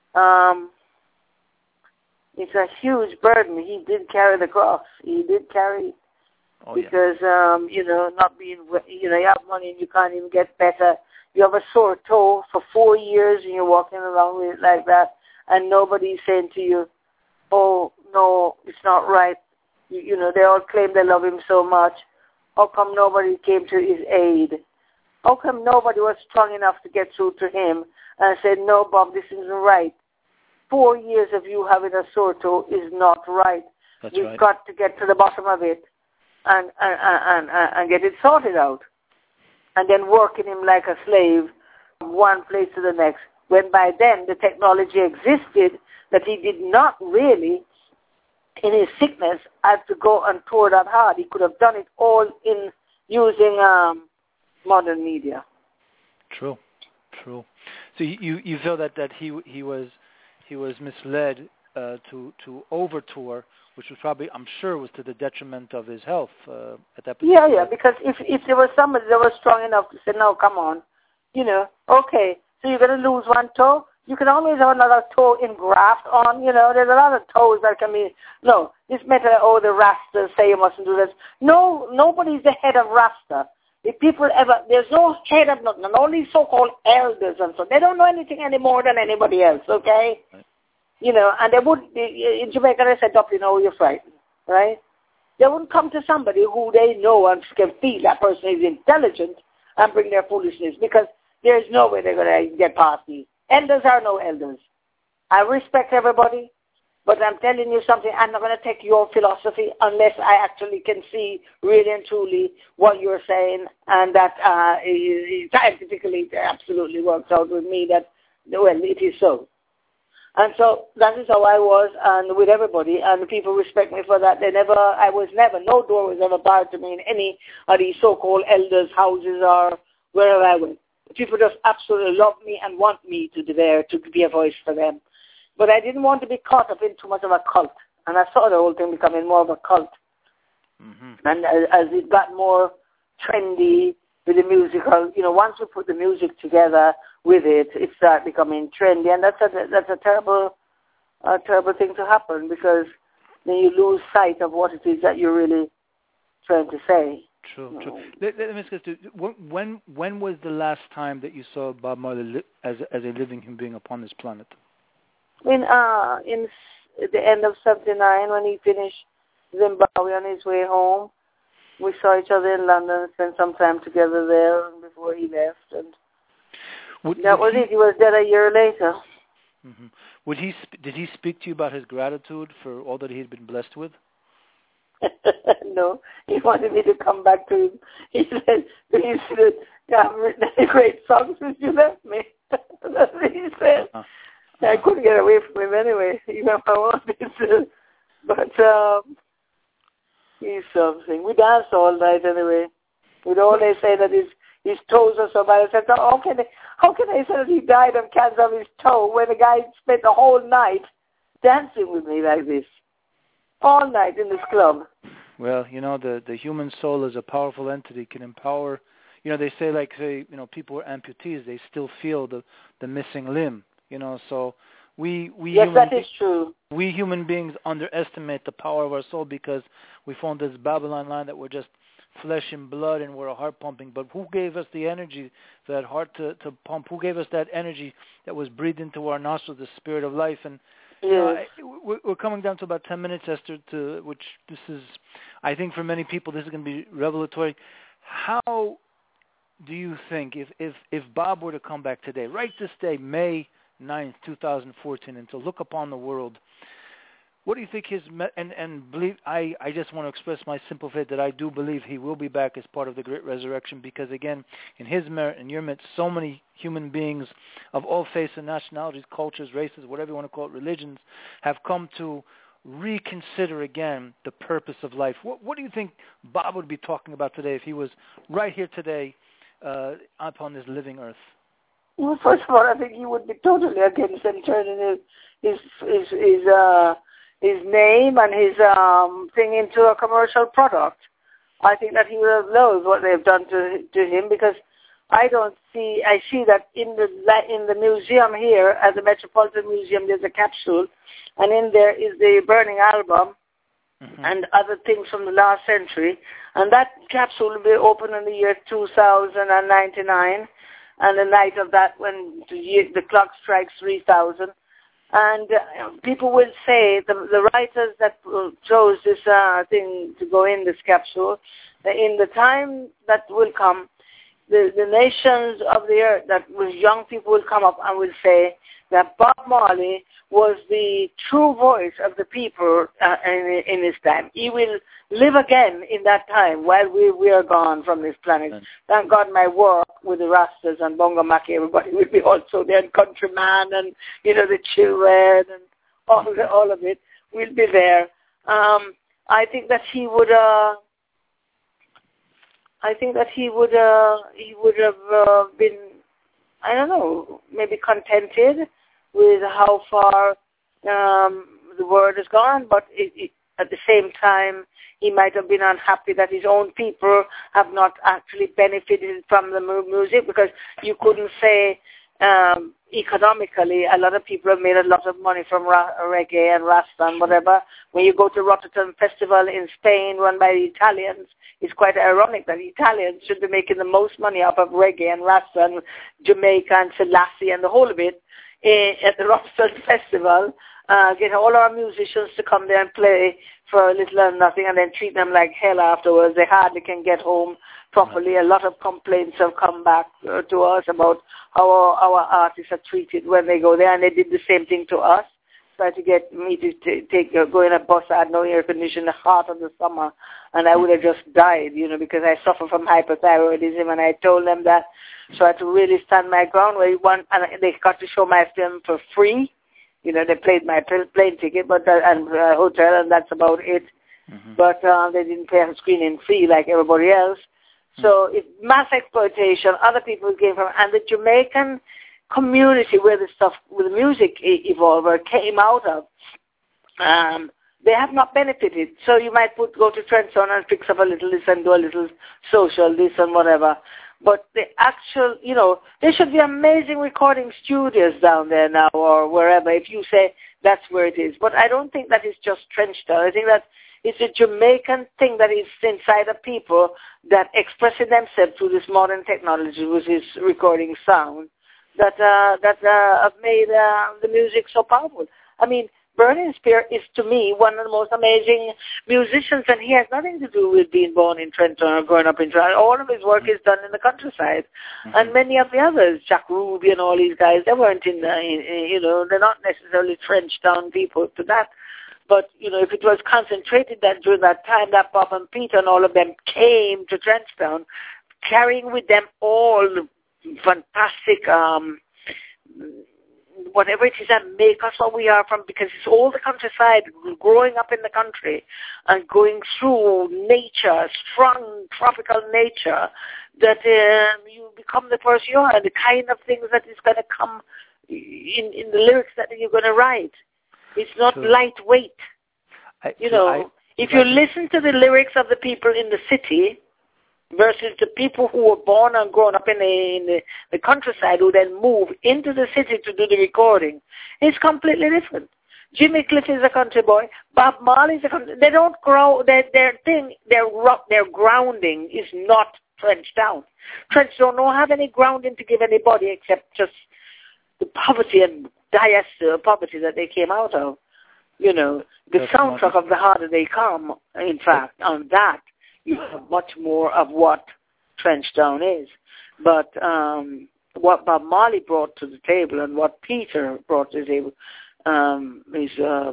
it's a huge burden. He did carry the cross. He did carry it. Because, you know, not being, you know, you have money and you can't even get better. You have a sore toe for 4 years and you're walking around with it like that, and nobody's saying to you, oh, no, it's not right. You know, they all claim they love him so much. How come nobody came to his aid? How come nobody was strong enough to get through to him and said, no, Bob, this isn't right. 4 years of you having a sore toe is not right. We've got to get to the bottom of it and get it sorted out. And then working him like a slave from one place to the next. When by then the technology existed that he did not really, in his sickness, have to go and tour that hard. He could have done it all in using modern media. True. So you feel that he was misled to over tour, which was probably, I'm sure, was to the detriment of his health at that point. Yeah, because if there was somebody that was strong enough to say, no, come on, you know, okay, so you're going to lose one toe, you can always have another toe in graft on, you know, there's a lot of toes that can be, no, this matter, oh, the Rastas say you mustn't do this. No, nobody's the head of Rasta. If people ever, there's no head of nothing, and all these so-called elders and so, they don't know anything any more than anybody else, okay? Right. You know, and they would, in Jamaica they said, up, you know, you're frightened, right? They wouldn't come to somebody who they know and can feel that person is intelligent and bring their foolishness, because there's no way they're going to get past these. Elders are no elders. I respect everybody, but I'm telling you something, I'm not going to take your philosophy unless I actually can see really and truly what you're saying, and that scientifically it absolutely works out with me that, well, it is so. And so that is how I was, and with everybody, and people respect me for that. No door was ever barred to me in any of these so-called elders' houses or wherever I went. People just absolutely love me and want me to be there, to be a voice for them. But I didn't want to be caught up in too much of a cult. And I saw the whole thing becoming more of a cult. And as it got more trendy with the musical, you know, once we put the music together with it, it started becoming trendy. And that's a terrible thing to happen, because then you lose sight of what it is that you're really trying to say. True. Let me ask you, when was the last time that you saw Bob Marley as a living human being upon this planet? In the end of '79, when he finished Zimbabwe on his way home, we saw each other in London, spent some time together there before he left, and that was it. He was dead a year later. Did he speak to you about his gratitude for all that he had been blessed with? No, he wanted me to come back to him. He said, I've written any great songs since you left me. That's what he said. I couldn't get away from him anyway, even if I wanted to. But he's something. We danced all night anyway. We'd always say that his toes are so bad. I said, how can I say that he died of cancer of his toe when the guy spent the whole night dancing with me like this? All night in this club. Well, you know, the human soul is a powerful entity, can empower. You know, they say, people who are amputees, they still feel the missing limb. You know, so Yes, that is true. We human beings underestimate the power of our soul because we found this Babylon line that we're just flesh and blood and we're a heart pumping. But who gave us the energy, that heart to pump? Who gave us that energy that was breathed into our nostrils, the spirit of life? And we're coming down to about 10 minutes, Esther, which this is, I think for many people, this is going to be revelatory. How do you think, if Bob were to come back today, right this day, May 9th, 2014, and to look upon the world, what do you think and believe, I just want to express my simple faith that I do believe he will be back as part of the great resurrection, because again, in his merit and your midst, so many human beings of all faiths and nationalities, cultures, races, whatever you want to call it, religions, have come to reconsider again the purpose of life. What do you think Bob would be talking about today if he was right here today upon this living earth? Well, first of all, I think he would be totally against them turning his name and his thing into a commercial product. I think that he would have loathed what they've done to him, because I see that in the museum here at the Metropolitan Museum there's a capsule, and in there is the burning album and other things from the last century, and that capsule will be open in the year 2099. And the night of that, when the clock strikes 3,000, and people will say, the writers that chose this thing to go in this capsule, that in the time that will come, the nations of the earth, that with young people will come up and will say that Bob Marley was the true voice of the people in his time. He will live again in that time while we are gone from this planet. Thank God my work with the Rastas and Bongo Maki, everybody will be also there, and Countryman and, the children and all of it will be there. I think that he would have been, I don't know, maybe contented with how far the world has gone, but at the same time, he might have been unhappy that his own people have not actually benefited from the music, because you couldn't say economically a lot of people have made a lot of money from reggae and Rasta and whatever. When you go to Rotterdam Festival in Spain run by the Italians, it's quite ironic that the Italians should be making the most money off of reggae and Rasta and Jamaica and Selassie and the whole of it at the Rotterdam Festival. Get all our musicians to come there and play for a little or nothing, and then treat them like hell afterwards. They hardly can get home properly. A lot of complaints have come back to us about how our artists are treated when they go there, and they did the same thing to us. Tried to get me to go in a bus. I had no air conditioning, the heart of the summer, and I would have just died, because I suffer from hypothyroidism, and I told them that. So I had to really stand my ground where and they got to show my film for free. They paid my plane ticket and hotel, and that's about it. But they didn't pay a screening fee like everybody else. So it's mass exploitation. Other people came from, and the Jamaican community where the stuff with the music evolved or came out of, they have not benefited. So you might go to Trenton and fix up a little this and do a little social this and whatever. But the actual, there should be amazing recording studios down there now or wherever, if you say that's where it is. But I don't think that is just Trenchtown. I think that it's a Jamaican thing that is inside of people that expressing themselves through this modern technology with this recording sound that have made the music so powerful. I mean, Burning Spear is, to me, one of the most amazing musicians, and he has nothing to do with being born in Trenton or growing up in Trenton. All of his work is done in the countryside. And many of the others, Jack Ruby and all these guys, they weren't they're not necessarily Trenchtown people to that. But, if it was concentrated that during that time that Bob and Peter and all of them came to Trenchtown, carrying with them all fantastic whatever it is that make us what we are from, because it's all the countryside, growing up in the country and going through nature, strong tropical nature, that you become the person you are, and the kind of things that is going to come in the lyrics that you're going to write. It's not lightweight. If you listen to the lyrics of the people in the city, versus the people who were born and grown up in the countryside who then move into the city to do the recording. It's completely different. Jimmy Cliff is a country boy. Bob Marley is a country. They don't grow. Their grounding is not Trench Town. Trench don't have any grounding to give anybody except just the poverty and dire poverty that they came out of. You know, the soundtrack of The Harder They Come, in fact, on that, you have much more of what Trench Town is. But what Bob Marley brought to the table and what Peter brought to the table is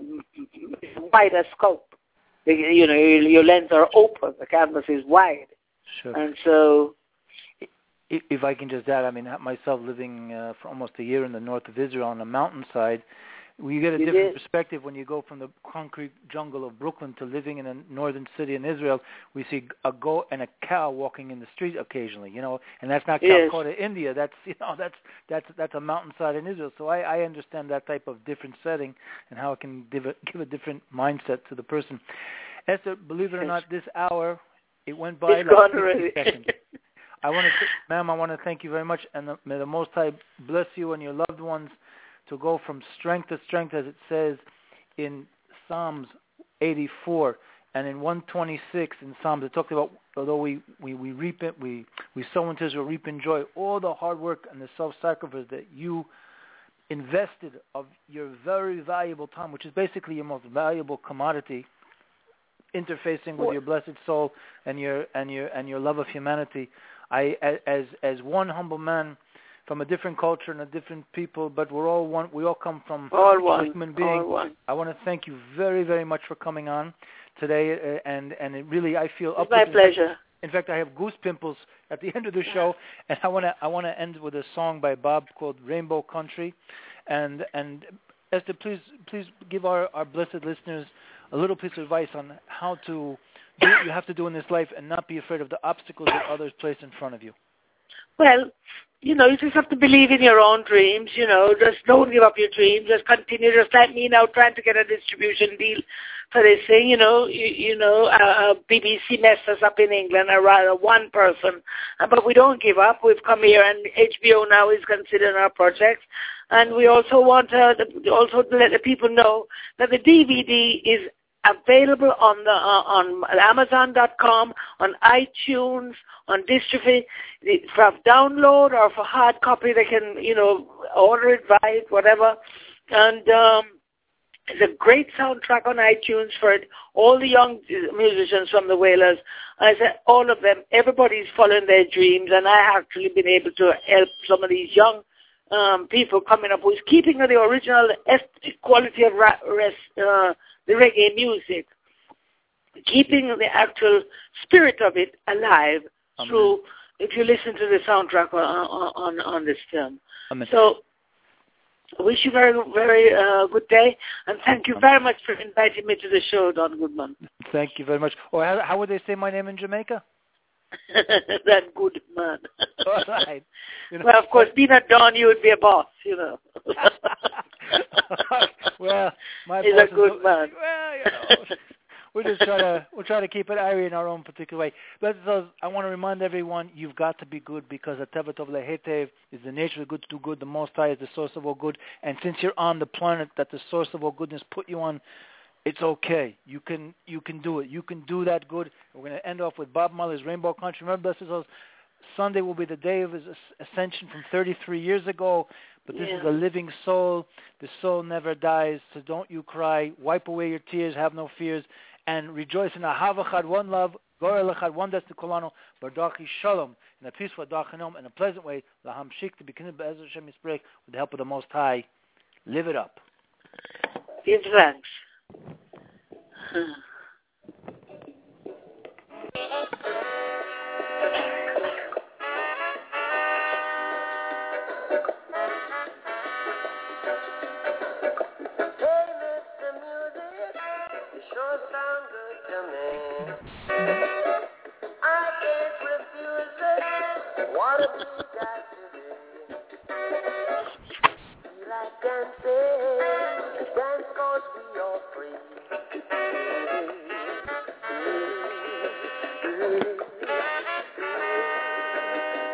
wider scope. You know, your lenses are open, the canvas is wide. Sure. And so... If I can just add, I mean, myself living for almost a year in the north of Israel on a mountainside, you get a different perspective when you go from the concrete jungle of Brooklyn to living in a northern city in Israel. We see a goat and a cow walking in the street occasionally, you know, and that's not Calcutta, India. That's, you know, that's a mountainside in Israel. So I understand that type of different setting and how it can give a different mindset to the person. Esther, believe it or not, this hour, it went by like 60 seconds. Ma'am, I want to thank you very much, and may the Most High bless you and your loved ones to go from strength to strength, as it says in Psalms 84 and in 126 in Psalms. It talks about, although we reap it, we sow into Israel, reap in joy, all the hard work and the self-sacrifice that you invested of your very valuable time, which is basically your most valuable commodity, interfacing with your blessed soul and your love of humanity. I, as one humble man from a different culture and a different people, but we're all one. We all come from a human being. I want to thank you very, very much for coming on today, and it really, I feel it's my pleasure. In fact, I have goose pimples at the end of the show, and I want to end with a song by Bob called Rainbow Country, and Esther, please give our blessed listeners a little piece of advice on how to do what you have to do in this life and not be afraid of the obstacles that others place in front of you. Well, you know, you just have to believe in your own dreams, you know, just don't give up your dreams, just continue, just like me now trying to get a distribution deal for this thing, BBC messed us up in England, or rather one person, but we don't give up. We've come here, and HBO now is considering our projects, and we also want to let the people know that the DVD is available on Amazon.com, on iTunes, on Dystrophy, for download or for hard copy. They can, order it, buy it, whatever. And it's a great soundtrack on iTunes for it. All the young musicians from the Wailers, I said all of them, everybody's following their dreams, and I have actually been able to help some of these young people coming up who's keeping the original quality of the reggae music, keeping the actual spirit of it alive. Amen. Through, if you listen to the soundtrack on this film. Amen. So I wish you a very, very good day, and thank you very much for inviting me to the show, Don Goodman. Thank you very much. Or how would they say my name in Jamaica? That good man. All right. Well, of course, being a Don, you would be a boss, Well, my he's boss a good man. Well, we'll try to keep it airy in our own particular way. But I want to remind everyone, you've got to be good, because Ateva Tov Lehetev is the nature of good to do good. The Most High is the source of all good, and since you're on the planet that the source of all goodness put you on, it's okay. You can do it. You can do that good. We're going to end off with Bob Marley's Rainbow Country. Remember, Sunday will be the day of his ascension from 33 years ago. But this is a living soul. The soul never dies. So don't you cry. Wipe away your tears. Have no fears. And rejoice in Ahava Chad, one love. Gorel Echad, one destiny Kolano. Bardachi Shalom. In a peaceful Dachanom, in a pleasant way. Laham Shik, to be connected by Ezra Shem Yisbrech, with the help of the Most High. Live it up. Give thanks.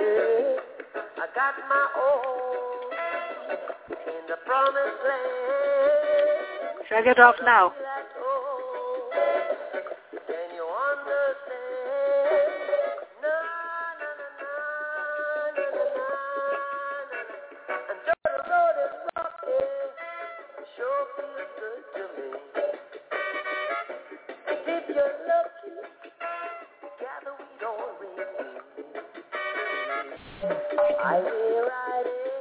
I got my own in the promised land. Should I get off now? Can you understand? Na na na na na na na. And though the road is rocky, sure feels good to me. And if you're lucky, gather we don't ring. I will ride it.